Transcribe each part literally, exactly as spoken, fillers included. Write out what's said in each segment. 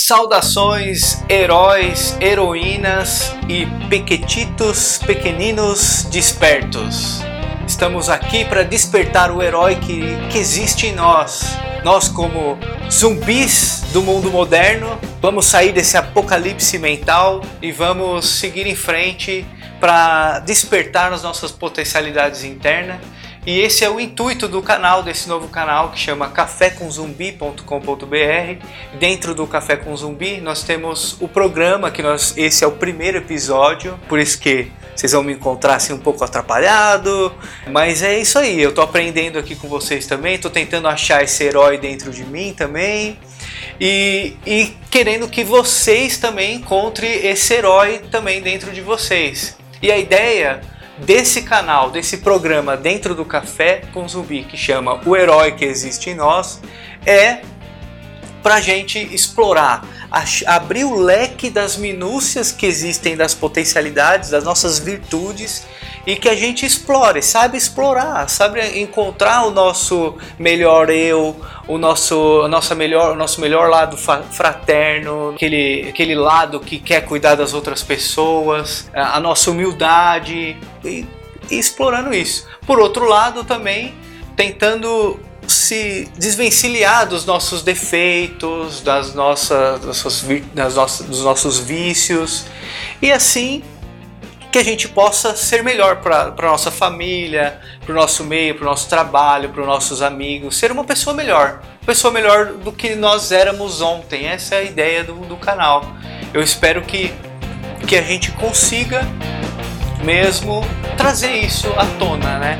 Saudações, heróis, heroínas e pequetitos, pequeninos despertos. Estamos aqui para despertar o herói que, que existe em nós. Nós, como zumbis do mundo moderno, vamos sair desse apocalipse mental e vamos seguir em frente para despertar as nossas potencialidades internas. E esse é o intuito do canal, desse novo canal que chama café com zumbi ponto com ponto b r. Dentro do Café com Zumbi nós temos o programa, que nós, esse é o primeiro episódio, por isso que vocês vão me encontrar assim um pouco atrapalhado, mas é isso aí, eu tô aprendendo aqui com vocês também, tô tentando achar esse herói dentro de mim também, e, e querendo que vocês também encontrem esse herói também dentro de vocês. E a ideia desse canal, desse programa dentro do Café com Zumbi, que chama O Herói que Existe em Nós, é pra gente explorar, abrir o leque das minúcias que existem, das potencialidades, das nossas virtudes, e que a gente explore, sabe explorar, sabe encontrar o nosso melhor eu, o nosso, a nossa melhor, o nosso melhor lado fraterno, aquele, aquele lado que quer cuidar das outras pessoas, a nossa humildade, e, e explorando isso. Por outro lado também, tentando se desvencilhar dos nossos defeitos, das nossas, das nossas, dos nossos vícios, e assim que a gente possa ser melhor para a nossa família, para o nosso meio, para o nosso trabalho, para os nossos amigos, ser uma pessoa melhor, pessoa melhor do que nós éramos ontem. Essa é a ideia do, do canal. Eu espero que, que a gente consiga mesmo trazer isso à tona, né?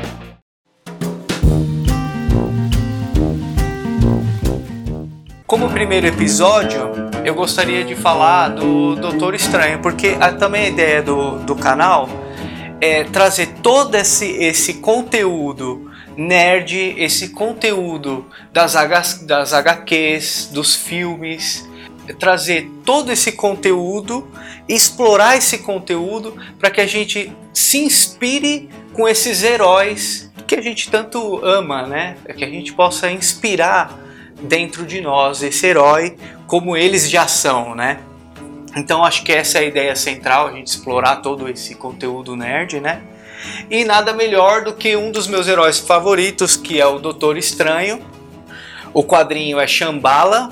Como primeiro episódio, eu gostaria de falar do Doutor Estranho, porque a, também a ideia do, do canal é trazer todo esse, esse conteúdo nerd, esse conteúdo das, H, das agá quês, dos filmes, trazer todo esse conteúdo, explorar esse conteúdo para que a gente se inspire com esses heróis que a gente tanto ama, né? Que a gente possa inspirar dentro de nós esse herói como eles já são, né? Então acho que essa é a ideia central, a gente explorar todo esse conteúdo nerd, né? E nada melhor do que um dos meus heróis favoritos, que é o Doutor Estranho. O quadrinho é Shambhala,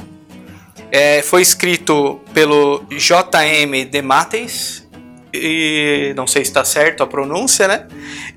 é, foi escrito pelo J M DeMatteis, e não sei se está certo a pronúncia, né?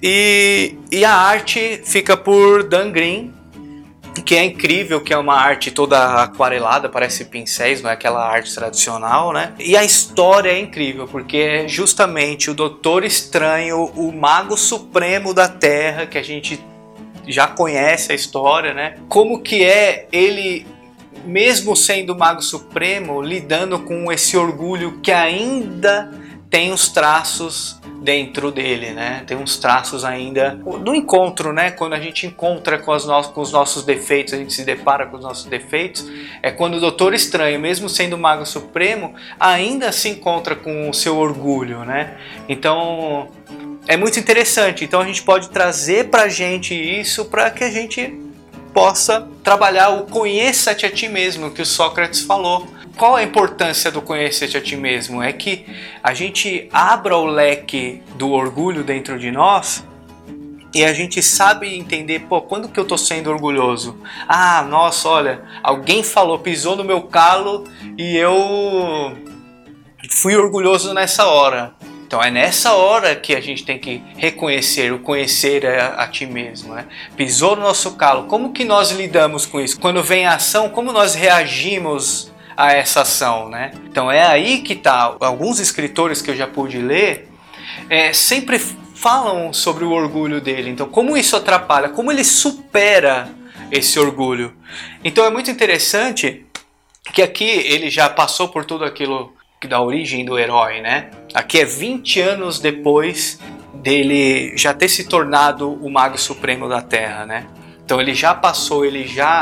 E, e a arte fica por Dan Green, que é incrível, que é uma arte toda aquarelada, parece pincéis, não é aquela arte tradicional, né? E a história é incrível, porque é justamente o Doutor Estranho, o Mago Supremo da Terra, que a gente já conhece a história, né? Como que é ele, mesmo sendo o Mago Supremo, lidando com esse orgulho que ainda tem os traços dentro dele, né? Tem uns traços ainda do encontro, né? Quando a gente encontra com, as no... com os nossos defeitos, a gente se depara com os nossos defeitos, é quando o Doutor Estranho, mesmo sendo o Mago Supremo, ainda se encontra com o seu orgulho, né? Então é muito interessante. Então a gente pode trazer pra gente isso para que a gente possa trabalhar o conheça-te a ti mesmo, que o Sócrates falou. Qual a importância do conhecer-te a ti mesmo? É que a gente abra o leque do orgulho dentro de nós e a gente sabe entender, pô, quando que eu tô sendo orgulhoso? Ah, nossa, olha, alguém falou, pisou no meu calo e eu fui orgulhoso nessa hora. Então é nessa hora que a gente tem que reconhecer, o conhecer a, a ti mesmo, né? Pisou no nosso calo, como que nós lidamos com isso? Quando vem a ação, como nós reagimos a essa ação, né? Então é aí que tá. Alguns escritores que eu já pude ler é, sempre falam sobre o orgulho dele. Então como isso atrapalha, como ele supera esse orgulho. Então é muito interessante que aqui ele já passou por tudo aquilo que dá origem do herói, né? Aqui é vinte anos depois dele já ter se tornado o Mago Supremo da Terra, né? Então ele já passou, ele já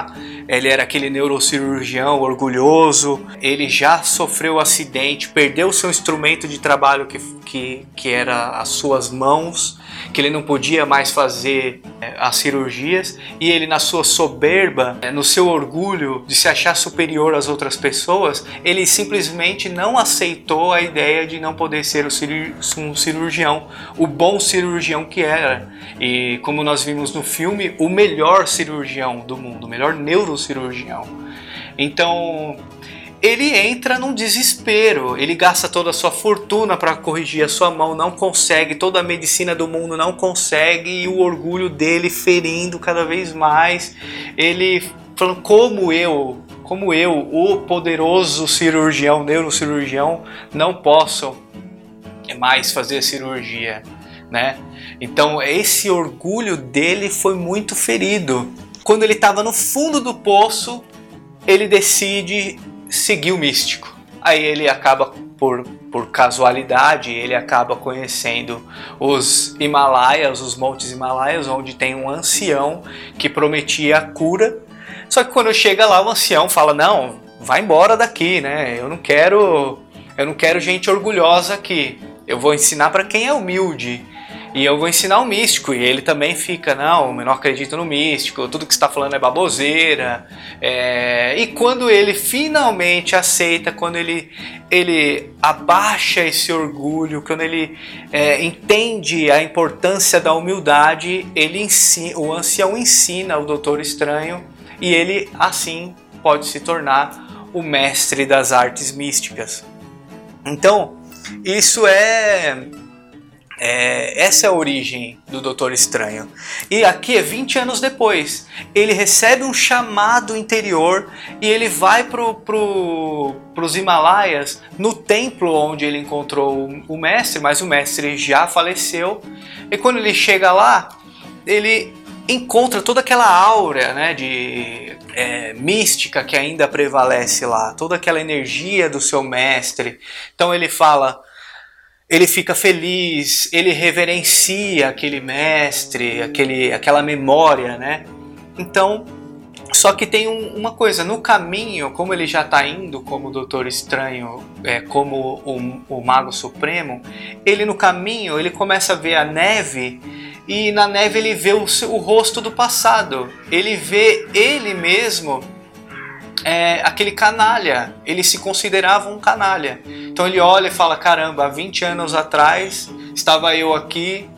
ele era aquele neurocirurgião orgulhoso, ele já sofreu acidente, perdeu seu instrumento de trabalho que, que, que era as suas mãos, que ele não podia mais fazer é, as cirurgias, e ele, na sua soberba, é, no seu orgulho de se achar superior às outras pessoas, ele simplesmente não aceitou a ideia de não poder ser um cirurgião, o bom cirurgião que era, e como nós vimos no filme, o melhor cirurgião do mundo, o melhor neurocirurgião. Então ele entra num desespero, ele gasta toda a sua fortuna para corrigir a sua mão, não consegue, toda a medicina do mundo não consegue, e o orgulho dele ferindo cada vez mais, ele falando, como eu, como eu, o poderoso cirurgião, neurocirurgião, não posso mais fazer a cirurgia, né? Então esse orgulho dele foi muito ferido. Quando ele estava no fundo do poço, ele decide seguir o místico. Aí ele acaba, por, por casualidade, ele acaba conhecendo os Himalaias, os montes Himalaias, onde tem um ancião que prometia a cura. Só que quando chega lá, o ancião fala, não, vai embora daqui, né? Eu não quero, eu não quero gente orgulhosa aqui. Eu vou ensinar para quem é humilde. E eu vou ensinar o místico, e ele também fica, não, eu não acredito no místico, tudo que você está falando é baboseira. É... E quando ele finalmente aceita, quando ele, ele abaixa esse orgulho, quando ele é, entende a importância da humildade, ele ensina, o ancião ensina o Doutor Estranho, e ele assim pode se tornar o mestre das artes místicas. Então, isso é... É, essa é a origem do Doutor Estranho. E aqui é vinte anos depois. Ele recebe um chamado interior e ele vai para pro, os Himalaias, no templo onde ele encontrou o, o mestre, mas o mestre já faleceu. E quando ele chega lá, ele encontra toda aquela aura, né, de é, mística que ainda prevalece lá, toda aquela energia do seu mestre. Então ele fala... Ele fica feliz, ele reverencia aquele mestre, aquele, aquela memória, né? Então, só que tem um, uma coisa, no caminho, como ele já está indo como Doutor Estranho, é, como o, o Mago Supremo, ele no caminho, ele começa a ver a neve, e na neve ele vê o, o rosto do passado, ele vê ele mesmo... É, aquele canalha, ele se considerava um canalha. Então ele olha e fala, caramba, há vinte anos atrás estava eu aqui,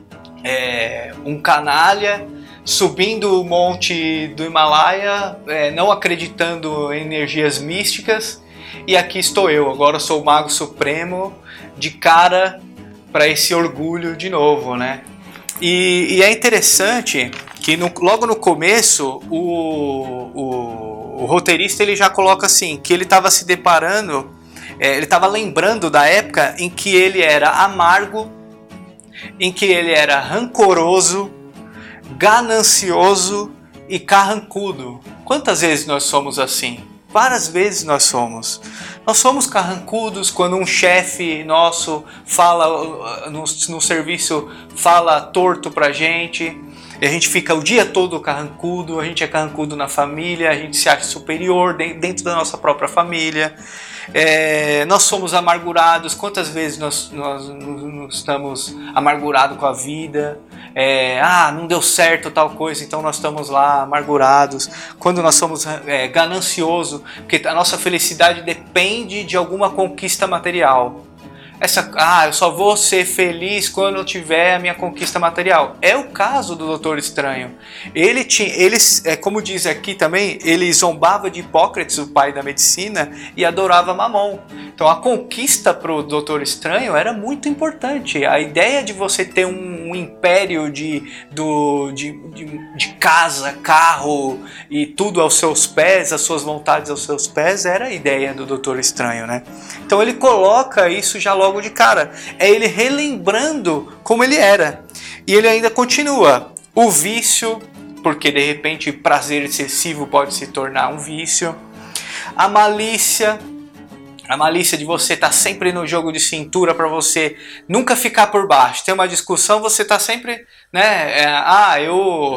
é, um canalha, subindo o monte do Himalaia, é, não acreditando em energias místicas, e aqui estou eu, agora sou o Mago Supremo, de cara para esse orgulho de novo, né? E, e é interessante que no, logo no começo o, o O roteirista ele já coloca assim, que ele estava se deparando, é, ele estava lembrando da época em que ele era amargo, em que ele era rancoroso, ganancioso e carrancudo. Quantas vezes nós somos assim? Várias vezes nós somos. Nós somos carrancudos quando um chefe nosso fala no, no serviço, fala torto pra gente. E a gente fica o dia todo carrancudo, a gente é carrancudo na família, a gente se acha superior dentro da nossa própria família. É, nós somos amargurados, quantas vezes nós, nós, nós estamos amargurados com a vida? É, ah, não deu certo tal coisa, então nós estamos lá amargurados. Quando nós somos é, gananciosos, porque a nossa felicidade depende de alguma conquista material. Essa, ah, eu só vou ser feliz quando eu tiver a minha conquista material. É o caso do Doutor Estranho. Ele tinha, ele, é, como diz aqui também, ele zombava de Hipócrates, o pai da medicina, e adorava Mamon. Então a conquista para o Doutor Estranho era muito importante. A ideia de você ter um, um império de, do, de, de, de casa, carro e tudo aos seus pés, as suas vontades aos seus pés, era a ideia do Doutor Estranho, né? Então ele coloca isso já logo de cara. É ele relembrando como ele era. E ele ainda continua. O vício, porque de repente prazer excessivo pode se tornar um vício. A malícia. A malícia de você estar tá sempre no jogo de cintura para você nunca ficar por baixo. Tem uma discussão, você está sempre, né? É, ah, eu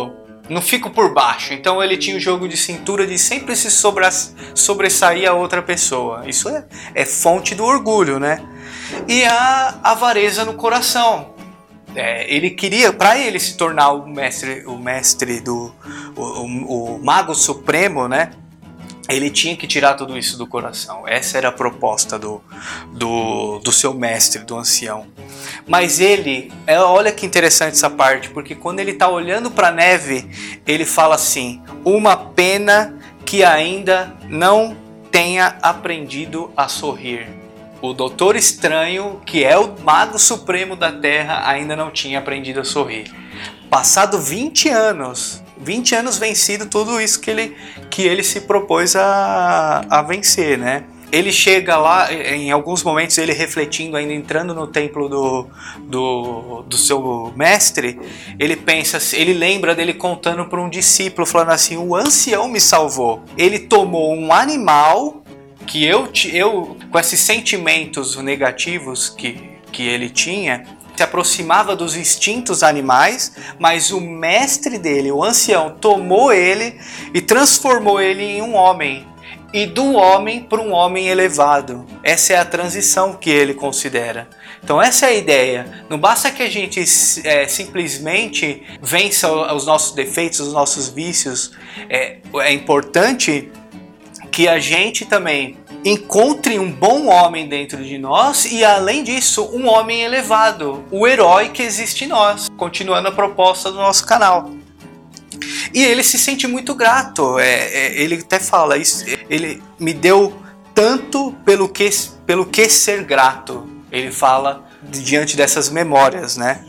não fico por baixo. Então ele tinha o jogo de cintura de sempre se sobra, sobressair a outra pessoa. Isso é, é fonte do orgulho, né? E a avareza no coração. É, ele queria, para ele se tornar o mestre, o mestre do o, o, o mago supremo, né? Ele tinha que tirar tudo isso do coração. Essa era a proposta do, do, do seu mestre, do ancião. Mas ele, olha que interessante essa parte, porque quando ele está olhando para a neve, ele fala assim: uma pena que ainda não tenha aprendido a sorrir. O Doutor Estranho, que é o mago supremo da Terra, ainda não tinha aprendido a sorrir. Passado vinte anos... vinte anos vencido tudo isso que ele, que ele se propôs a, a vencer, né? Ele chega lá, em alguns momentos ele refletindo, ainda entrando no templo do, do, do seu mestre, ele pensa, ele lembra dele contando para um discípulo, falando assim: o ancião me salvou. Ele tomou um animal que eu, eu com esses sentimentos negativos que, que ele tinha, se aproximava dos instintos animais, mas o mestre dele, o ancião, tomou ele e transformou ele em um homem, e do homem para um homem elevado. Essa é a transição que ele considera. Então essa é a ideia. Não basta que a gente é, simplesmente vença os nossos defeitos, os nossos vícios. É, é importante que a gente também encontre um bom homem dentro de nós e, além disso, um homem elevado, o herói que existe em nós, continuando a proposta do nosso canal. E ele se sente muito grato, é, é, ele até fala isso, ele me deu tanto pelo que, pelo que ser grato, ele fala diante dessas memórias, né?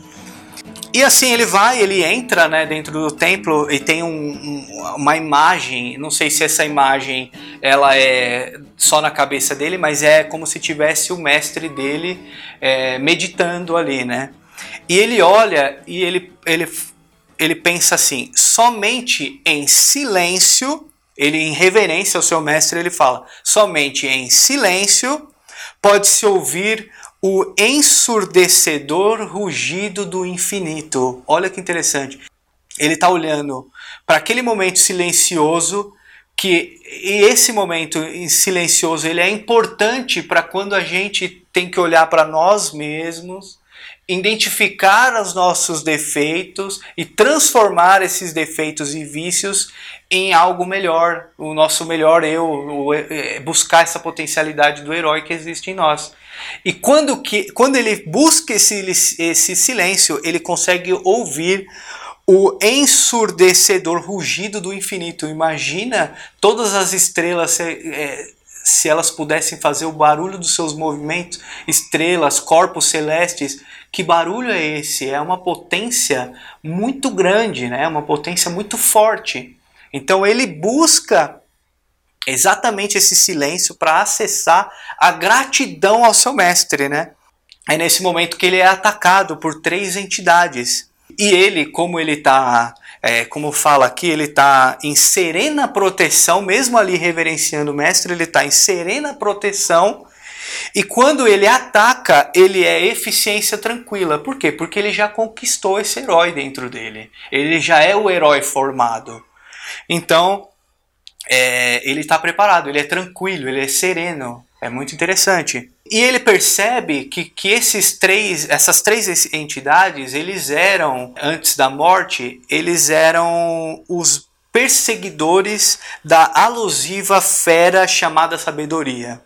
E assim ele vai, ele entra, né, dentro do templo e tem um, um, uma imagem, não sei se essa imagem ela é só na cabeça dele, mas é como se tivesse o mestre dele é, meditando ali, né? E ele olha e ele, ele, ele pensa assim: somente em silêncio, ele em reverência ao seu mestre, ele fala, somente em silêncio pode-se ouvir o ensurdecedor rugido do infinito. Olha que interessante. Ele está olhando para aquele momento silencioso, que e esse momento silencioso ele é importante para quando a gente tem que olhar para nós mesmos, identificar os nossos defeitos e transformar esses defeitos e vícios em algo melhor, o nosso melhor eu, buscar essa potencialidade do herói que existe em nós. E quando, que, quando ele busca esse, esse silêncio, ele consegue ouvir o ensurdecedor rugido do infinito. Imagina todas as estrelas, se, é, se elas pudessem fazer o barulho dos seus movimentos, estrelas, corpos celestes. Que barulho é esse? É uma potência muito grande, né? Uma potência muito forte. Então ele busca exatamente esse silêncio para acessar a gratidão ao seu mestre, né? É nesse momento que ele é atacado por três entidades. E ele, como ele está, é, como fala aqui, ele está em serena proteção, mesmo ali reverenciando o mestre, ele está em serena proteção. E quando ele ataca, ele é eficiência tranquila. Por quê? Porque ele já conquistou esse herói dentro dele. Ele já é o herói formado. Então, é, ele está preparado, ele é tranquilo, ele é sereno. É muito interessante. E ele percebe que, que esses três, essas três entidades, eles eram, antes da morte, eles eram os perseguidores da alusiva fera chamada sabedoria.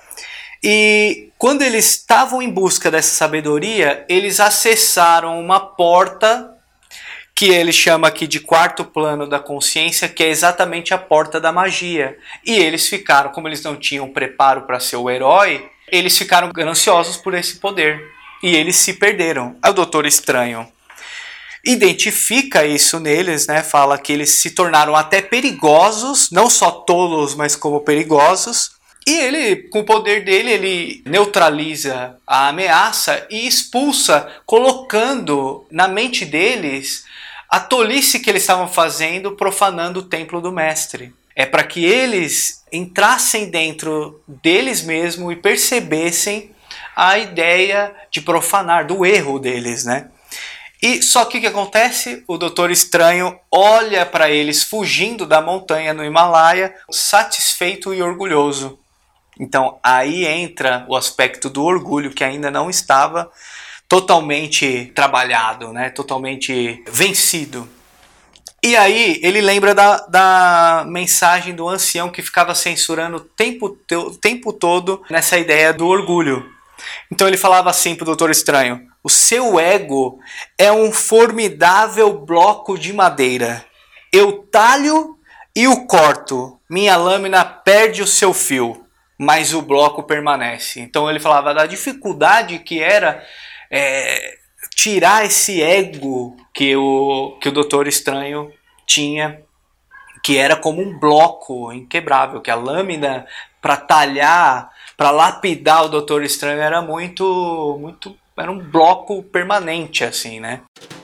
E quando eles estavam em busca dessa sabedoria, eles acessaram uma porta que ele chama aqui de quarto plano da consciência, que é exatamente a porta da magia. E eles ficaram, como eles não tinham preparo para ser o herói, eles ficaram gananciosos por esse poder. E eles se perderam. O Doutor Estranho identifica isso neles, né? Fala que eles se tornaram até perigosos, não só tolos, mas como perigosos. E ele, com o poder dele, ele neutraliza a ameaça e expulsa, colocando na mente deles a tolice que eles estavam fazendo, profanando o templo do mestre. É para que eles entrassem dentro deles mesmos e percebessem a ideia de profanar, do erro deles, né? E só que o que acontece? O Doutor Estranho olha para eles fugindo da montanha no Himalaia, satisfeito e orgulhoso. Então aí entra o aspecto do orgulho, que ainda não estava totalmente trabalhado, né? Totalmente vencido. E aí ele lembra da, da mensagem do ancião que ficava censurando o tempo, o tempo todo nessa ideia do orgulho. Então ele falava assim para o Doutor Estranho: o seu ego é um formidável bloco de madeira. Eu talho e o corto. Minha lâmina perde o seu fio, mas o bloco permanece. Então ele falava da dificuldade que era é, tirar esse ego que o, que o Doutor Estranho tinha, que era como um bloco inquebrável, que a lâmina para talhar, para lapidar o Doutor Estranho era muito, muito, era um bloco permanente assim, né?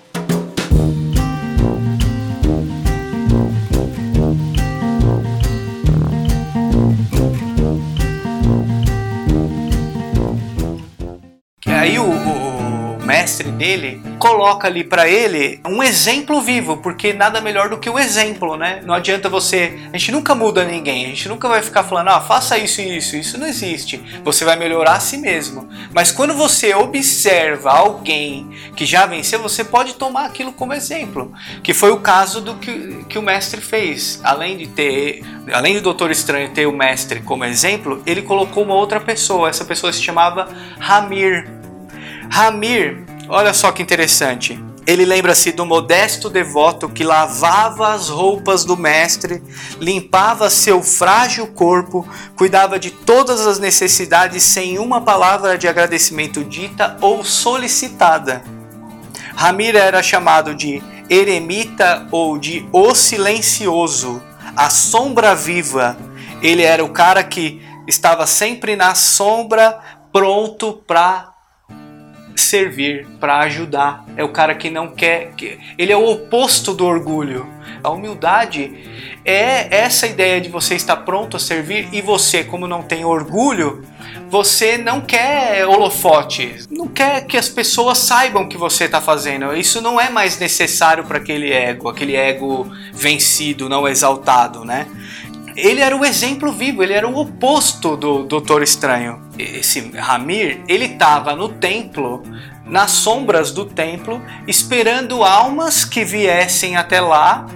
Aí o, o, o mestre dele coloca ali para ele um exemplo vivo, porque nada melhor do que o exemplo, né? Não adianta você... A gente nunca muda ninguém, a gente nunca vai ficar falando, ah, faça isso e isso, isso não existe. Você vai melhorar a si mesmo. Mas quando você observa alguém que já venceu, você pode tomar aquilo como exemplo. Que foi o caso do que, que o mestre fez. Além de ter... Além do Doutor Estranho ter o mestre como exemplo, ele colocou uma outra pessoa. Essa pessoa se chamava Hamir. Hamir, olha só que interessante. Ele lembra-se do modesto devoto que lavava as roupas do mestre, limpava seu frágil corpo, cuidava de todas as necessidades sem uma palavra de agradecimento dita ou solicitada. Hamir era chamado de eremita ou de o silencioso, a sombra viva. Ele era o cara que estava sempre na sombra, pronto para servir, para ajudar. É o cara que não quer, que... ele é o oposto do orgulho. A humildade é essa ideia de você estar pronto a servir, e você, como não tem orgulho, você não quer holofote, não quer que as pessoas saibam o que você está fazendo. Isso não é mais necessário para aquele ego, aquele ego vencido, não exaltado, né? Ele era o exemplo vivo, ele era o oposto do Doutor Estranho. Esse Hamir, ele estava no templo, nas sombras do templo, esperando almas que viessem até lá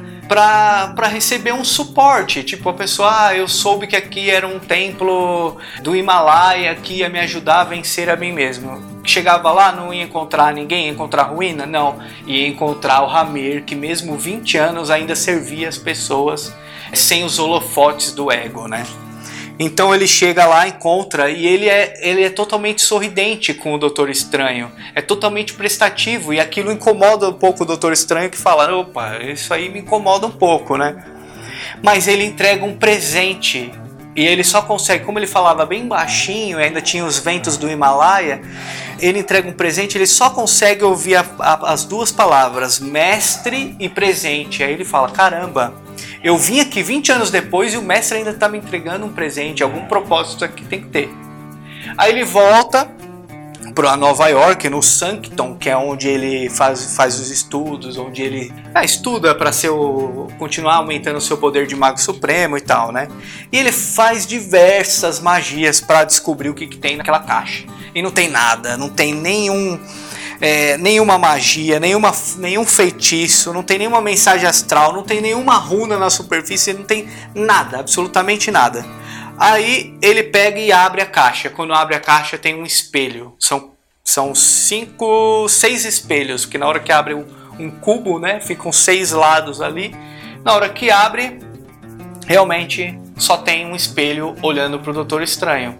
para receber um suporte. Tipo, a pessoa, ah, eu soube que aqui era um templo do Himalaia que ia me ajudar a vencer a mim mesmo. Chegava lá, não ia encontrar ninguém, ia encontrar ruína? Não, ia encontrar o Hamir, que mesmo vinte anos ainda servia as pessoas sem os holofotes do ego, né? Então ele chega lá, encontra, e ele é, ele é totalmente sorridente com o Doutor Estranho, é totalmente prestativo, e aquilo incomoda um pouco o Doutor Estranho, que fala, opa, isso aí me incomoda um pouco, né? Mas ele entrega um presente, e ele só consegue, como ele falava bem baixinho, e ainda tinha os ventos do Himalaia, ele entrega um presente, ele só consegue ouvir a, a, as duas palavras, mestre e presente. Aí ele fala, caramba, eu vim aqui vinte anos depois e o mestre ainda está me entregando um presente, algum propósito aqui tem que ter. Aí ele volta para Nova York, no Sanctum, que é onde ele faz, faz os estudos, onde ele ah, estuda para ser o, continuar aumentando o seu poder de mago supremo e tal, né? E ele faz diversas magias para descobrir o que, que tem naquela caixa. E não tem nada, não tem nenhum... É, nenhuma magia, nenhuma, nenhum feitiço, não tem nenhuma mensagem astral, não tem nenhuma runa na superfície, não tem nada, absolutamente nada. Aí ele pega e abre a caixa. Quando abre a caixa tem um espelho. São, são cinco, seis espelhos, que na hora que abre um, um cubo, né, ficam seis lados ali. Na hora que abre, realmente só tem um espelho olhando para o Doutor Estranho.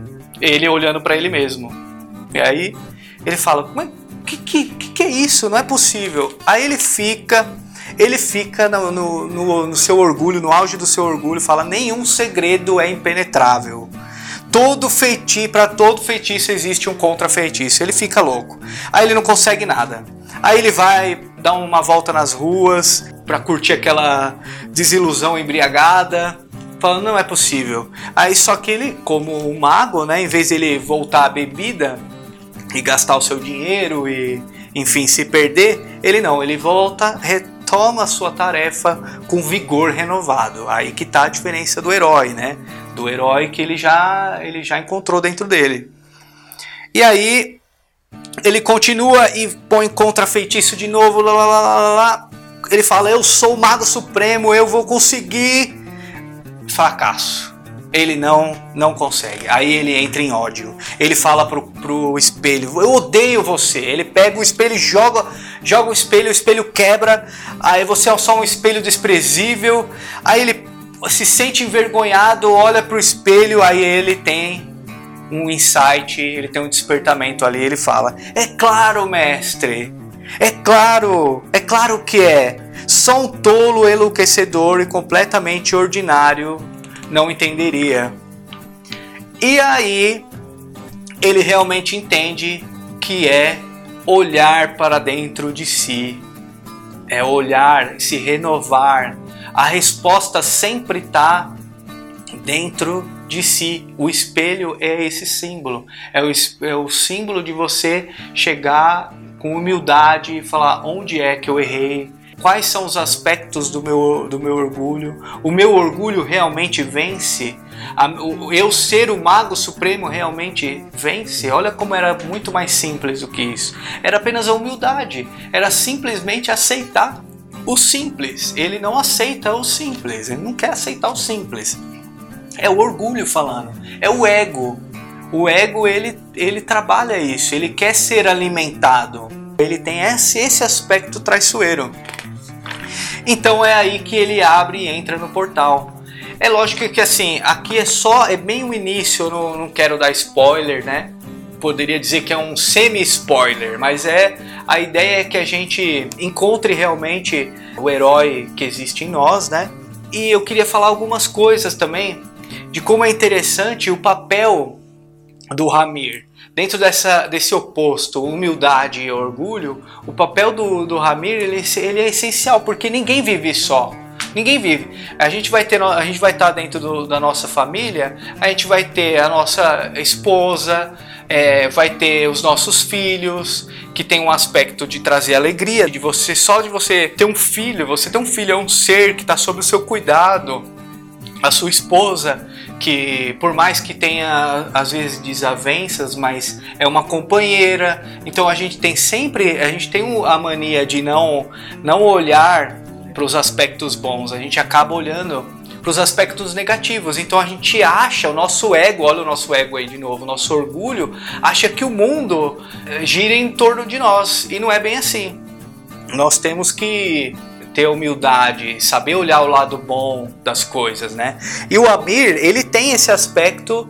Ele olhando para ele mesmo. E aí ele fala, como é Que, que, que é isso? Não é possível. Aí ele fica, ele fica no, no, no, no seu orgulho, no auge do seu orgulho, fala, nenhum segredo é impenetrável. Todo feitiço, para todo feitiço existe um contra-feitiço. Ele fica louco. Aí ele não consegue nada. Aí ele vai dar uma volta nas ruas para curtir aquela desilusão embriagada, falando, não é possível. Aí só que ele, como um mago, né, em vez de ele voltar à bebida e gastar o seu dinheiro e, enfim, se perder, ele não, ele volta, retoma a sua tarefa com vigor renovado. Aí que tá a diferença do herói, né? Do herói que ele já, ele já encontrou dentro dele. E aí ele continua e põe contra feitiço de novo, lá, lá, lá, lá, lá. Ele fala, eu sou o Mago Supremo, eu vou conseguir. Fracasso. Ele não, não consegue. Aí ele entra em ódio. Ele fala pro, pro espelho, eu odeio você. Ele pega o espelho e joga, joga o espelho, o espelho quebra. Aí você é só um espelho desprezível. Aí ele se sente envergonhado, olha pro espelho, aí ele tem um insight, ele tem um despertamento ali. Ele fala, é claro, mestre. É claro, é claro que é. Só um tolo, enlouquecedor e completamente ordinário não entenderia. E aí ele realmente entende que é olhar para dentro de si, é olhar, se renovar. A resposta sempre está dentro de si. O espelho é esse símbolo, é o, é o símbolo de você chegar com humildade e falar onde é que eu errei, quais são os aspectos do meu, do meu orgulho. O meu orgulho realmente vence? Eu ser o Mago Supremo realmente vence? Olha como era muito mais simples do que isso. Era apenas a humildade, era simplesmente aceitar o simples. Ele não aceita o simples, ele não quer aceitar o simples. É o orgulho falando, é o ego. O ego, ele, ele trabalha isso, ele quer ser alimentado. Ele tem esse, esse aspecto traiçoeiro. Então é aí que ele abre e entra no portal. É lógico que assim, aqui é só, é bem o início, eu não, não quero dar spoiler, né? Poderia dizer que é um semi-spoiler, mas é, a ideia é que a gente encontre realmente o herói que existe em nós, né? E eu queria falar algumas coisas também de como é interessante o papel do Hamir. Dentro dessa, desse oposto, humildade e orgulho, o papel do, do Hamir ele, ele é essencial, porque ninguém vive só. Ninguém vive. A gente vai ter, a gente vai estar dentro do, da nossa família, a gente vai ter a nossa esposa, é, vai ter os nossos filhos, que tem um aspecto de trazer alegria, de você, só de você ter um filho, você ter um filho é um ser que está sob o seu cuidado. A sua esposa, que por mais que tenha às vezes desavenças, mas é uma companheira. Então a gente tem sempre, a gente tem a mania de não, não olhar para os aspectos bons, a gente acaba olhando para os aspectos negativos. Então a gente acha, o nosso ego, olha o nosso ego aí de novo, o nosso orgulho, acha que o mundo gira em torno de nós, e não é bem assim. Nós temos que ter humildade, saber olhar o lado bom das coisas, né? E o Hamir, ele tem esse aspecto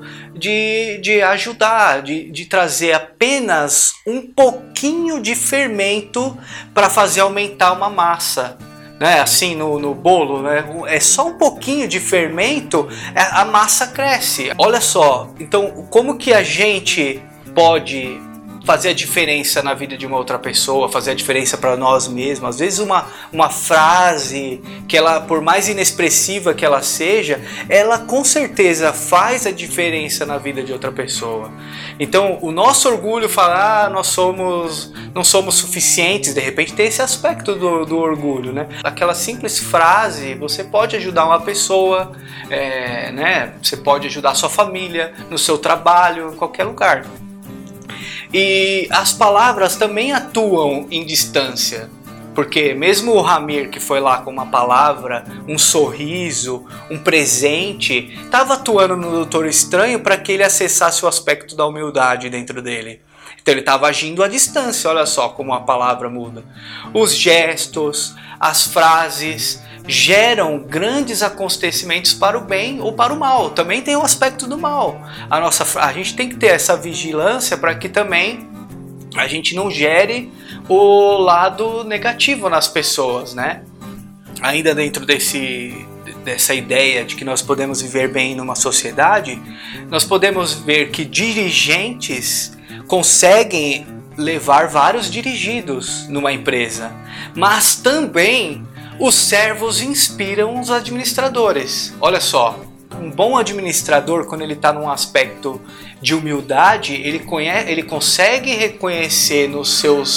de, de ajudar, de, de trazer apenas um pouquinho de fermento para fazer aumentar uma massa, né? Assim, no, no bolo, né? É só um pouquinho de fermento, a massa cresce. Olha só, então como que a gente pode fazer a diferença na vida de uma outra pessoa, fazer a diferença para nós mesmos? Às vezes uma, uma frase, que ela, por mais inexpressiva que ela seja, ela com certeza faz a diferença na vida de outra pessoa. Então o nosso orgulho fala, ah, nós somos, não somos suficientes, de repente tem esse aspecto do, do orgulho, né? Aquela simples frase, você pode ajudar uma pessoa, é, né? Você pode ajudar a sua família, no seu trabalho, em qualquer lugar. E as palavras também atuam em distância, porque mesmo o Hamir, que foi lá com uma palavra, um sorriso, um presente, estava atuando no Doutor Estranho para que ele acessasse o aspecto da humildade dentro dele. Então ele estava agindo à distância, olha só como a palavra muda. Os gestos, as frases geram grandes acontecimentos para o bem ou para o mal. Também tem o aspecto do mal. A, nossa, a gente tem que ter essa vigilância para que também a gente não gere o lado negativo nas pessoas, né? Ainda dentro desse, dessa ideia de que nós podemos viver bem numa sociedade, nós podemos ver que dirigentes conseguem levar vários dirigidos numa empresa, mas também os servos inspiram os administradores. Olha só, um bom administrador, quando ele está num aspecto de humildade, ele, conhece, ele consegue reconhecer nos seus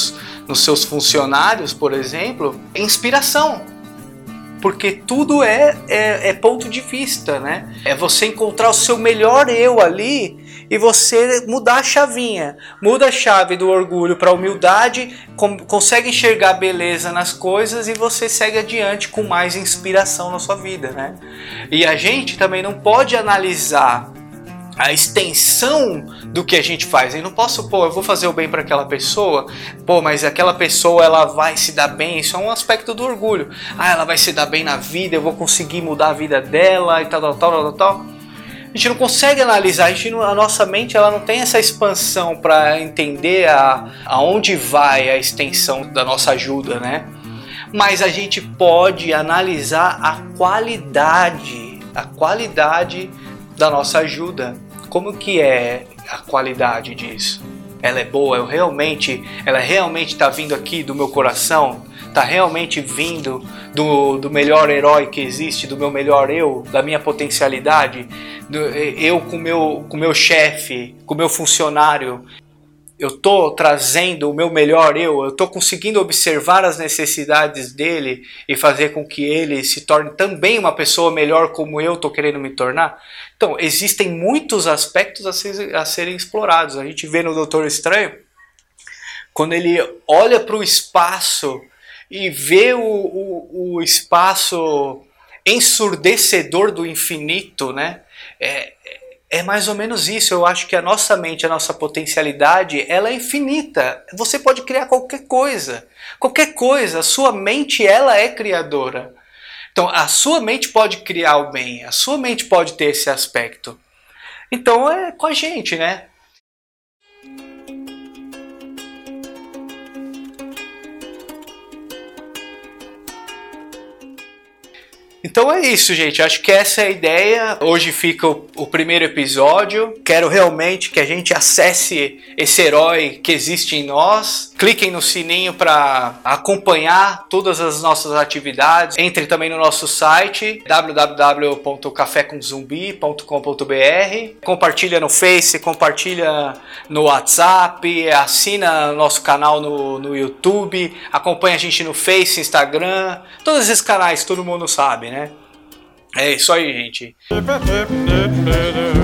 nos seus funcionários, por exemplo, é inspiração. Porque tudo é, é, é ponto de vista, né? É você encontrar o seu melhor eu ali e você mudar a chavinha. Muda a chave do orgulho para a humildade, com, consegue enxergar beleza nas coisas e você segue adiante com mais inspiração na sua vida, né? E a gente também não pode analisar a extensão do que a gente faz. Eu não posso, pô, eu vou fazer o bem para aquela pessoa, pô, mas aquela pessoa ela vai se dar bem. Isso é um aspecto do orgulho. Ah, ela vai se dar bem na vida, eu vou conseguir mudar a vida dela e tal, tal, tal, tal, tal. A gente não consegue analisar, a, gente não, a nossa mente ela não tem essa expansão para entender a, aonde vai a extensão da nossa ajuda, né? Mas a gente pode analisar a qualidade, a qualidade da nossa ajuda. Como que é a qualidade disso? Ela é boa? Eu realmente, ela realmente está vindo aqui do meu coração? Está realmente vindo do, do melhor herói que existe, do meu melhor eu, da minha potencialidade? Do, eu com meu, com meu chefe, com meu funcionário, eu estou trazendo o meu melhor eu, eu estou conseguindo observar as necessidades dele e fazer com que ele se torne também uma pessoa melhor como eu estou querendo me tornar? Então, existem muitos aspectos a, ser, a serem explorados. A gente vê no Doutor Estranho, quando ele olha para o espaço e vê o, o, o espaço ensurdecedor do infinito, né? É, É mais ou menos isso. Eu acho que a nossa mente, a nossa potencialidade, ela é infinita. Você pode criar qualquer coisa. Qualquer coisa. A sua mente, ela é criadora. Então, a sua mente pode criar o bem. A sua mente pode ter esse aspecto. Então, é com a gente, né? Então é isso, gente. Acho que essa é a ideia. Hoje fica o, o primeiro episódio. Quero realmente que a gente acesse esse herói que existe em nós. Cliquem no sininho para acompanhar todas as nossas atividades. Entre também no nosso site w w w ponto café com zumbi ponto com ponto b r. Compartilha no Face, compartilha no WhatsApp, assina nosso canal no, no YouTube, acompanha a gente no Face, Instagram, todos esses canais, todo mundo sabe, né? É isso aí, gente.